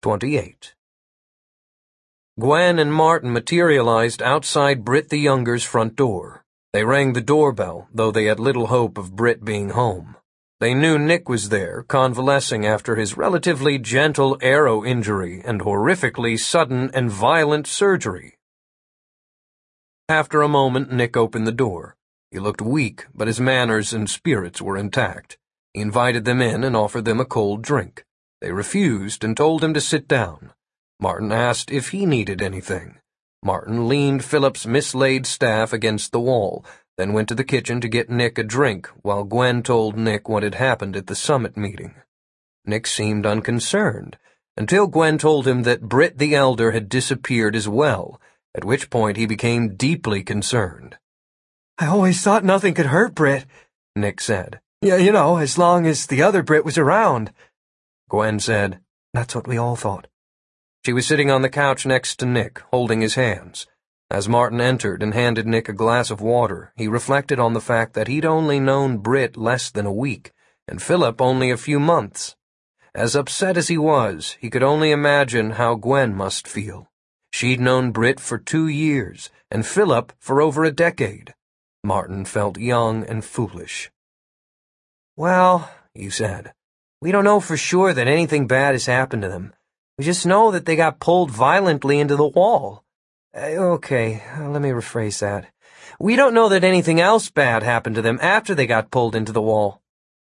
28. Gwen and Martin materialized outside Britt the Younger's front door. They rang the doorbell, though they had little hope of Britt being home. They knew Nick was there, convalescing after his relatively gentle arrow injury and horrifically sudden and violent surgery. After a moment, Nick opened the door. He looked weak, but his manners and spirits were intact. He invited them in and offered them a cold drink. They refused and told him to sit down. Martin asked if he needed anything. Martin leaned Philip's mislaid staff against the wall, then went to the kitchen to get Nick a drink, while Gwen told Nick what had happened at the summit meeting. Nick seemed unconcerned, until Gwen told him that Britt the Elder had disappeared as well, at which point he became deeply concerned. "I always thought nothing could hurt Britt," Nick said. "Yeah, as long as the other Britt was around." Gwen said, "That's what we all thought." She was sitting on the couch next to Nick, holding his hands. As Martin entered and handed Nick a glass of water, he reflected on the fact that he'd only known Britt less than a week, and Philip only a few months. As upset as he was, he could only imagine how Gwen must feel. She'd known Britt for 2 years, and Philip for over a decade. Martin felt young and foolish. "Well," he said, "we don't know for sure that anything bad has happened to them. We just know that they got pulled violently into the wall. Let me rephrase that. We don't know that anything else bad happened to them after they got pulled into the wall."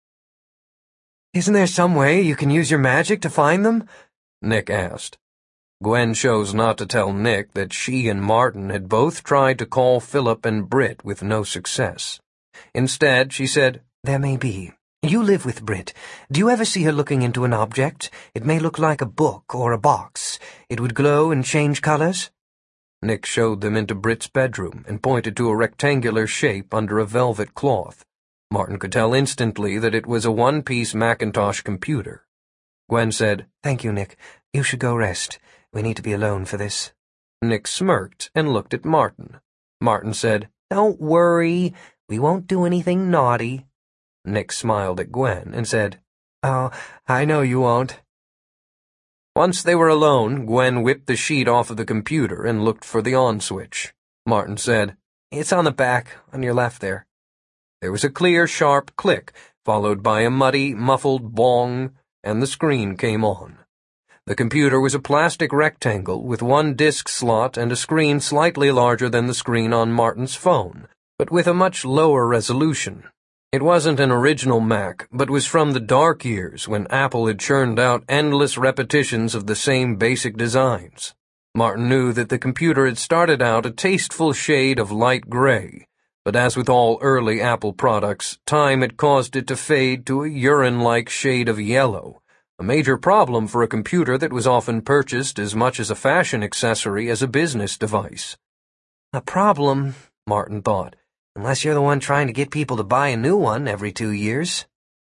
"Isn't there some way you can use your magic to find them?" Nick asked. Gwen chose not to tell Nick that she and Martin had both tried to call Philip and Britt with no success. Instead, she said, "There may be. You live with Britt. Do you ever see her looking into an object? It may look like a book or a box. It would glow and change colors." Nick showed them into Britt's bedroom and pointed to a rectangular shape under a velvet cloth. Martin could tell instantly that it was a one-piece Macintosh computer. Gwen said, "Thank you, Nick. You should go rest. We need to be alone for this." Nick smirked and looked at Martin. Martin said, "Don't worry. We won't do anything naughty." Nick smiled at Gwen and said, "Oh, I know you won't." Once they were alone, Gwen whipped the sheet off of the computer and looked for the on switch. Martin said, "It's on the back, on your left there." There was a clear, sharp click, followed by a muddy, muffled bong, and the screen came on. The computer was a plastic rectangle with one disk slot and a screen slightly larger than the screen on Martin's phone, but with a much lower resolution. It wasn't an original Mac, but was from the dark years when Apple had churned out endless repetitions of the same basic designs. Martin knew that the computer had started out a tasteful shade of light gray, but as with all early Apple products, time had caused it to fade to a urine-like shade of yellow, a major problem for a computer that was often purchased as much as a fashion accessory as a business device. "A problem," Martin thought, "unless you're the one trying to get people to buy a new one every 2 years.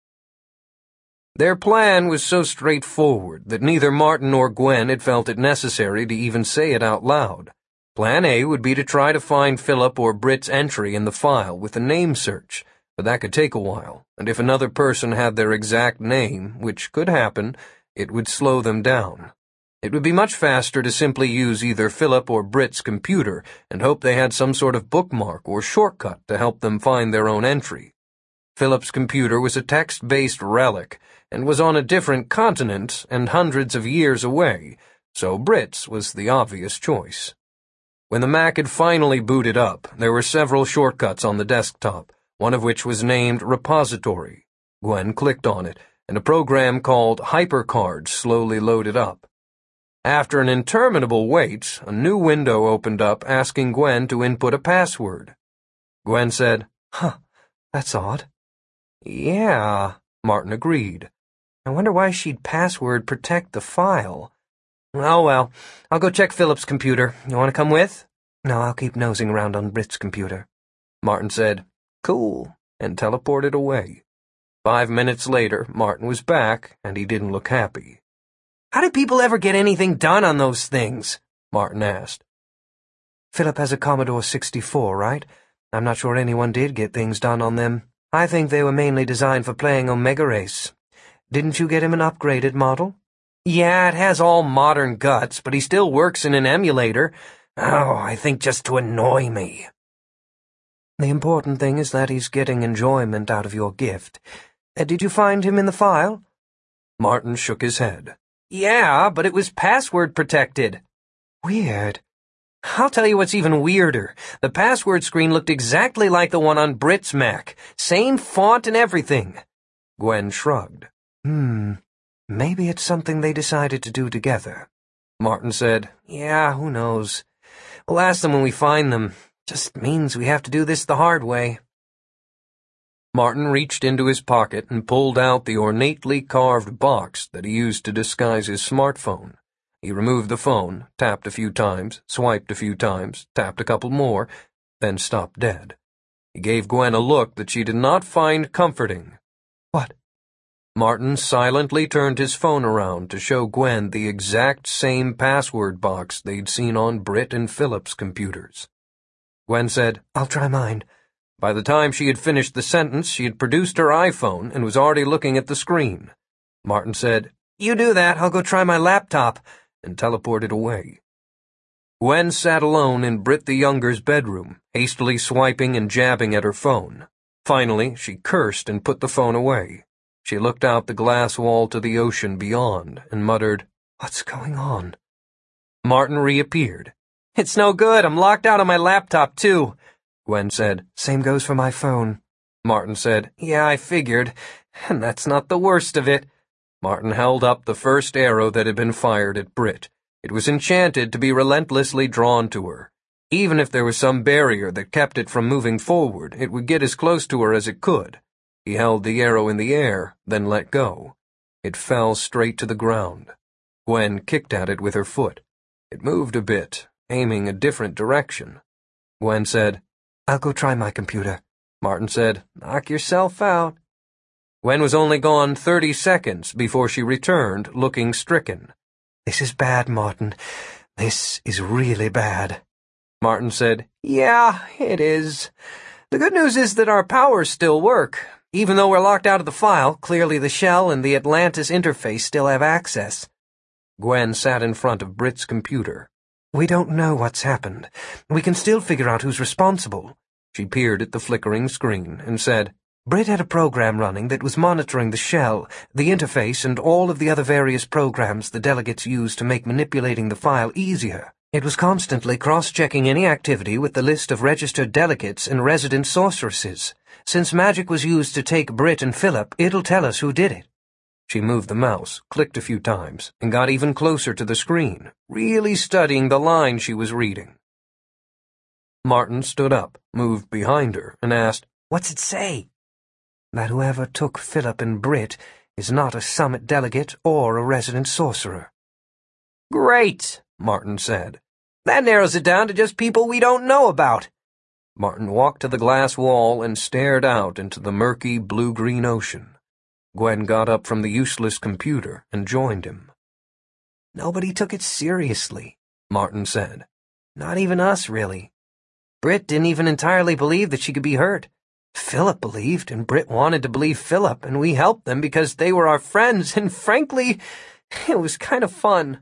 Their plan was so straightforward that neither Martin nor Gwen had felt it necessary to even say it out loud. Plan A would be to try to find Philip or Britt's entry in the file with a name search, but that could take a while, and if another person had their exact name, which could happen, it would slow them down. It would be much faster to simply use either Philip or Britt's computer and hope they had some sort of bookmark or shortcut to help them find their own entry. Philip's computer was a text-based relic and was on a different continent and hundreds of years away, so Britt's was the obvious choice. When the Mac had finally booted up, there were several shortcuts on the desktop, one of which was named Repository. Gwen clicked on it, and a program called HyperCard slowly loaded up. After an interminable wait, a new window opened up asking Gwen to input a password. Gwen said, That's odd." "Yeah," Martin agreed. "I wonder why she'd password protect the file. Oh well, I'll go check Philip's computer. You want to come with?" "No, I'll keep nosing around on Britt's computer." Martin said, "Cool," and teleported away. 5 minutes later, Martin was back, and he didn't look happy. "How do people ever get anything done on those things?" Martin asked. "Philip has a Commodore 64, right? I'm not sure anyone did get things done on them. I think they were mainly designed for playing Omega Race. Didn't you get him an upgraded model?" Yeah, it has all modern guts, but he still works in an emulator. Oh, I think just to annoy me. The important thing is that he's getting enjoyment out of your gift. Did you find him in the file? Martin shook his head. Yeah, but it was password protected. Weird. I'll tell you what's even weirder. The password screen looked exactly like the one on Britt's Mac. Same font and everything. Gwen shrugged. Maybe it's something they decided to do together. Martin said, Yeah, who knows. We'll ask them when we find them. Just means we have to do this the hard way. Martin reached into his pocket and pulled out the ornately carved box that he used to disguise his smartphone. He removed the phone, tapped a few times, swiped a few times, tapped a couple more, then stopped dead. He gave Gwen a look that she did not find comforting. What? Martin silently turned his phone around to show Gwen the exact same password box they'd seen on Britt and Philip's computers. Gwen said, I'll try mine. By the time she had finished the sentence, she had produced her iPhone and was already looking at the screen. Martin said, You do that, I'll go try my laptop, and teleported away. Gwen sat alone in Britt the Younger's bedroom, hastily swiping and jabbing at her phone. Finally, she cursed and put the phone away. She looked out the glass wall to the ocean beyond and muttered, What's going on? Martin reappeared. It's no good, I'm locked out on my laptop too. Gwen said, Same goes for my phone. Martin said, Yeah, I figured, and that's not the worst of it. Martin held up the first arrow that had been fired at Britt. It was enchanted to be relentlessly drawn to her. Even if there was some barrier that kept it from moving forward, it would get as close to her as it could. He held the arrow in the air, then let go. It fell straight to the ground. Gwen kicked at it with her foot. It moved a bit, aiming a different direction. Gwen said, I'll go try my computer. Martin said, Knock yourself out. Gwen was only gone 30 seconds before she returned, looking stricken. This is bad, Martin. This is really bad. Martin said, Yeah, it is. The good news is that our powers still work. Even though we're locked out of the file, clearly the shell and the Atlantis interface still have access. Gwen sat in front of Britt's computer. We don't know what's happened. We can still figure out who's responsible. She peered at the flickering screen and said, Britt had a program running that was monitoring the shell, the interface, and all of the other various programs the delegates use to make manipulating the file easier. It was constantly cross-checking any activity with the list of registered delegates and resident sorceresses. Since magic was used to take Britt and Philip, it'll tell us who did it. She moved the mouse, clicked a few times, and got even closer to the screen, really studying the line she was reading. Martin stood up, moved behind her, and asked, What's it say? That whoever took Philip and Britt is not a summit delegate or a resident sorcerer. Great, Martin said. That narrows it down to just people we don't know about. Martin walked to the glass wall and stared out into the murky blue-green ocean. Gwen got up from the useless computer and joined him. Nobody took it seriously, Martin said. Not even us, really. Britt didn't even entirely believe that she could be hurt. Philip believed, and Britt wanted to believe Philip, and we helped them because they were our friends, and frankly, it was kind of fun.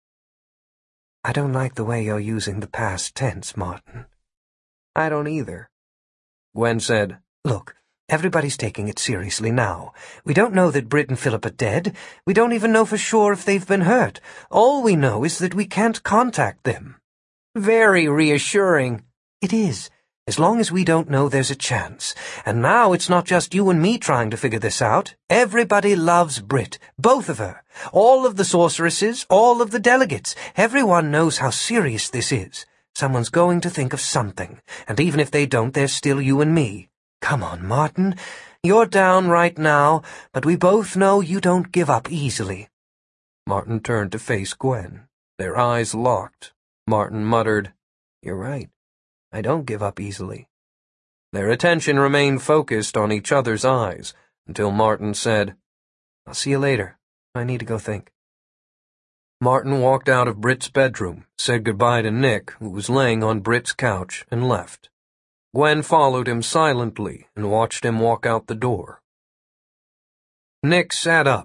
I don't like the way you're using the past tense, Martin. I don't either. Gwen said, Look, everybody's taking it seriously now. We don't know that Britt and Philip are dead. We don't even know for sure if they've been hurt. All we know is that we can't contact them. Very reassuring. It is. As long as we don't know, there's a chance. And now it's not just you and me trying to figure this out. Everybody loves Britt, both of her. All of the sorceresses, all of the delegates. Everyone knows how serious this is. Someone's going to think of something. And even if they don't, there's still you and me. Come on, Martin. You're down right now, but we both know you don't give up easily. Martin turned to face Gwen. Their eyes locked. Martin muttered, You're right. I don't give up easily. Their attention remained focused on each other's eyes until Martin said, I'll see you later. I need to go think. Martin walked out of Britt's bedroom, said goodbye to Nick, who was laying on Britt's couch, and left. Gwen followed him silently and watched him walk out the door. Nick sat up,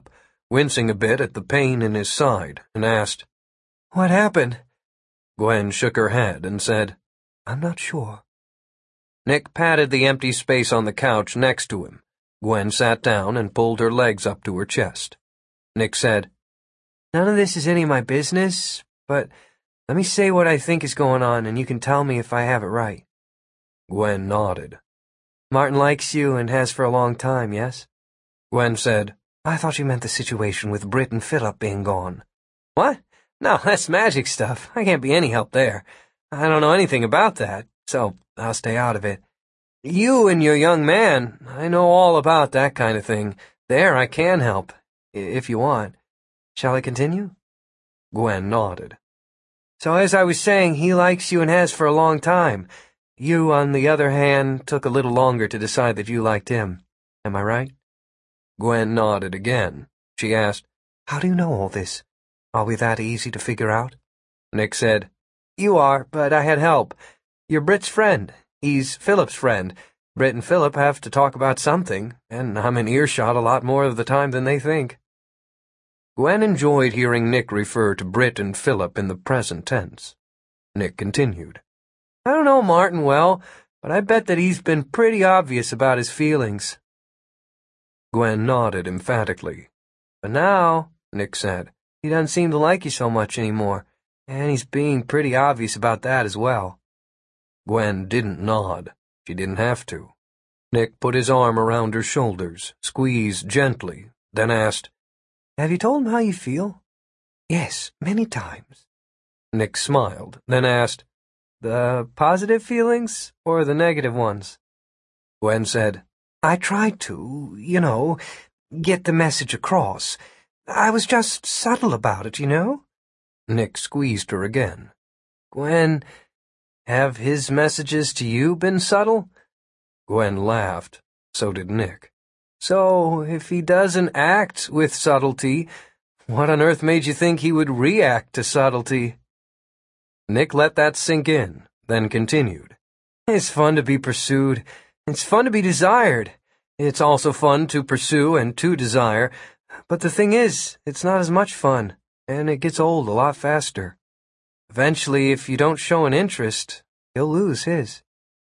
wincing a bit at the pain in his side, and asked, "What happened?" Gwen shook her head and said, "I'm not sure." Nick patted the empty space on the couch next to him. Gwen sat down and pulled her legs up to her chest. Nick said, "None of this is any of my business, but let me say what I think is going on, and you can tell me if I have it right." Gwen nodded. "Martin likes you and has for a long time, yes?" Gwen said, "I thought you meant the situation with Britt and Philip being gone." "What? No, that's magic stuff. I can't be any help there. I don't know anything about that, so I'll stay out of it. You and your young man, I know all about that kind of thing. There I can help, if you want. Shall I continue?" Gwen nodded. "So as I was saying, he likes you and has for a long time. You, on the other hand, took a little longer to decide that you liked him. Am I right?" Gwen nodded again. She asked, "How do you know all this? Are we that easy to figure out?" Nick said, "You are, but I had help. You're Britt's friend. He's Philip's friend. Britt and Philip have to talk about something, and I'm in earshot a lot more of the time than they think." Gwen enjoyed hearing Nick refer to Britt and Philip in the present tense. Nick continued, "I don't know Martin well, but I bet that he's been pretty obvious about his feelings." Gwen nodded emphatically. "But now," Nick said, "he doesn't seem to like you so much anymore, and he's being pretty obvious about that as well." Gwen didn't nod. She didn't have to. Nick put his arm around her shoulders, squeezed gently, then asked, "Have you told him how you feel?" "Yes, many times." Nick smiled, then asked, "The positive feelings or the negative ones?" Gwen said, "I tried to, get the message across. I was just subtle about it, Nick squeezed her again. "Gwen, have his messages to you been subtle?" Gwen laughed. So did Nick. "So, if he doesn't act with subtlety, what on earth made you think he would react to subtlety?" Nick let that sink in, then continued. "It's fun to be pursued. It's fun to be desired. It's also fun to pursue and to desire. But the thing is, it's not as much fun, and it gets old a lot faster. Eventually, if you don't show an interest, he'll lose his."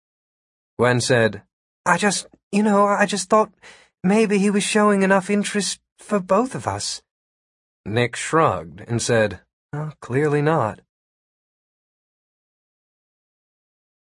Gwen said, I just thought maybe he was showing enough interest for both of us." Nick shrugged and said, "Clearly not."